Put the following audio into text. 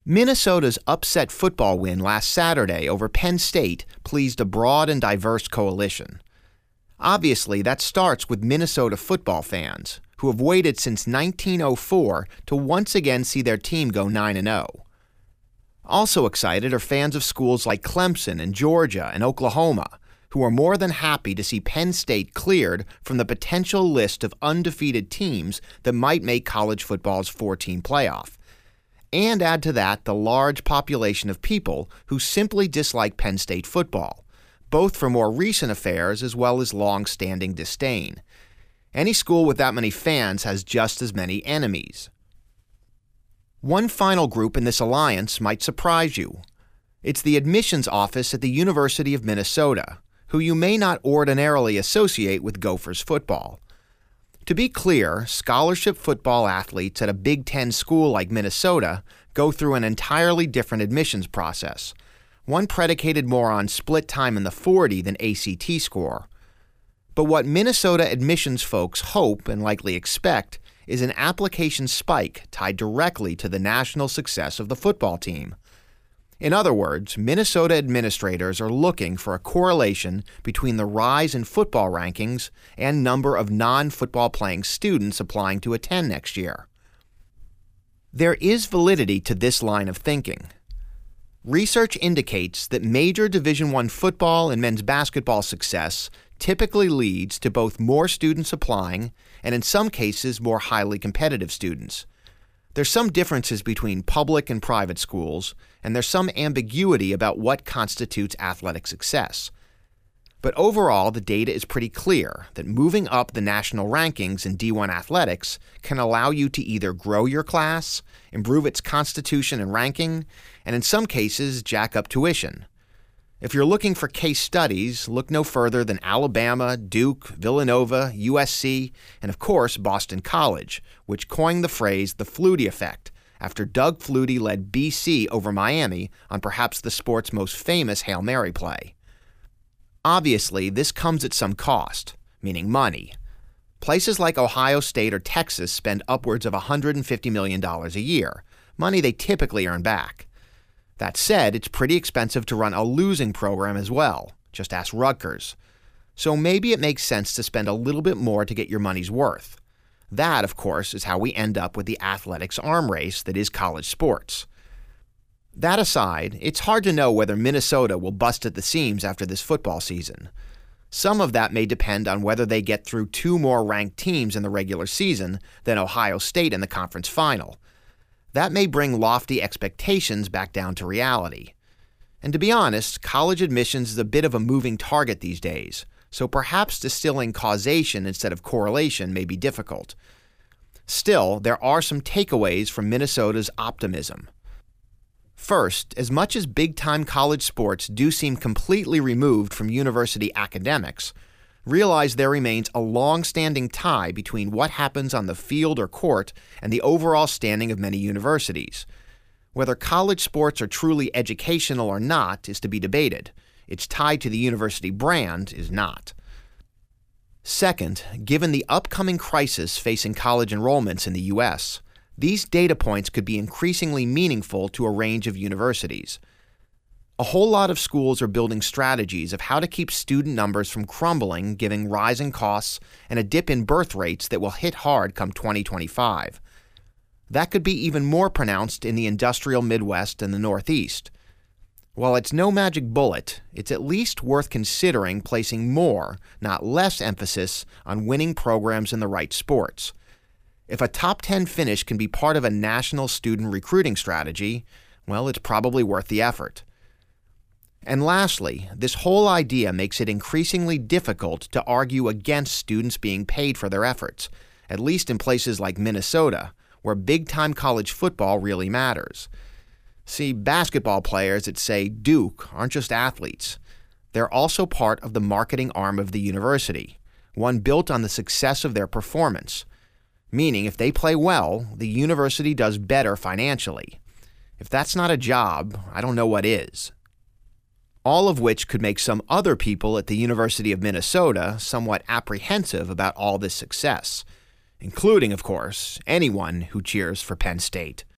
Minnesota's upset football win last Saturday over Penn State pleased a broad and diverse coalition. Obviously, that starts with Minnesota football fans, who have waited since 1904 to once again see their team go 9-0. Also excited are fans of schools like Clemson and Georgia and Oklahoma, who are more than happy to see Penn State cleared from the potential list of undefeated teams that might make college football's 4-team playoff. And add to that the large population of people who simply dislike Penn State football, both for more recent affairs as well as long-standing disdain. Any school with that many fans has just as many enemies. One final group in this alliance might surprise you. It's the admissions office at the University of Minnesota, who you may not ordinarily associate with Gophers football. To be clear, scholarship football athletes at a Big Ten school like Minnesota go through an entirely different admissions process, one predicated more on split time in the 40 than ACT score. But what Minnesota admissions folks hope and likely expect is an application spike tied directly to the national success of the football team. In other words, Minnesota administrators are looking for a correlation between the rise in football rankings and number of non-football playing students applying to attend next year. There is validity to this line of thinking. Research indicates that major Division I football and men's basketball success typically leads to both more students applying and in some cases more highly competitive students. There's some differences between public and private schools, and there's some ambiguity about what constitutes athletic success. But overall, the data is pretty clear that moving up the national rankings in D1 athletics can allow you to either grow your class, improve its constitution and ranking, and in some cases, jack up tuition. If you're looking for case studies, look no further than Alabama, Duke, Villanova, USC, and of course Boston College, which coined the phrase the Flutie effect after Doug Flutie led BC over Miami on perhaps the sport's most famous Hail Mary play. Obviously, this comes at some cost, meaning money. Places like Ohio State or Texas spend upwards of $150 million a year, money they typically earn back. That said, it's pretty expensive to run a losing program as well. Just ask Rutgers. So maybe it makes sense to spend a little bit more to get your money's worth. That, of course, is how we end up with the athletics arm race that is college sports. That aside, it's hard to know whether Minnesota will bust at the seams after this football season. Some of that may depend on whether they get through 2 more ranked teams in the regular season than Ohio State in the conference final. That may bring lofty expectations back down to reality. And to be honest, college admissions is a bit of a moving target these days, so perhaps distilling causation instead of correlation may be difficult. Still, there are some takeaways from Minnesota's optimism. First, as much as big-time college sports do seem completely removed from university academics, realize there remains a long-standing tie between what happens on the field or court and the overall standing of many universities. Whether college sports are truly educational or not is to be debated. Its tie to the university brand is not. Second, given the upcoming crisis facing college enrollments in the U.S., these data points could be increasingly meaningful to a range of universities. A whole lot of schools are building strategies of how to keep student numbers from crumbling, given rising costs and a dip in birth rates that will hit hard come 2025. That could be even more pronounced in the industrial Midwest and the Northeast. While it's no magic bullet, it's at least worth considering placing more, not less emphasis on winning programs in the right sports. If a top 10 finish can be part of a national student recruiting strategy, well, it's probably worth the effort. And lastly, this whole idea makes it increasingly difficult to argue against students being paid for their efforts, at least in places like Minnesota, where big-time college football really matters. See, basketball players at, say, Duke aren't just athletes. They're also part of the marketing arm of the university, one built on the success of their performance. Meaning, if they play well, the university does better financially. If that's not a job, I don't know what is. All of which could make some other people at the University of Minnesota somewhat apprehensive about all this success, including, of course, anyone who cheers for Penn State.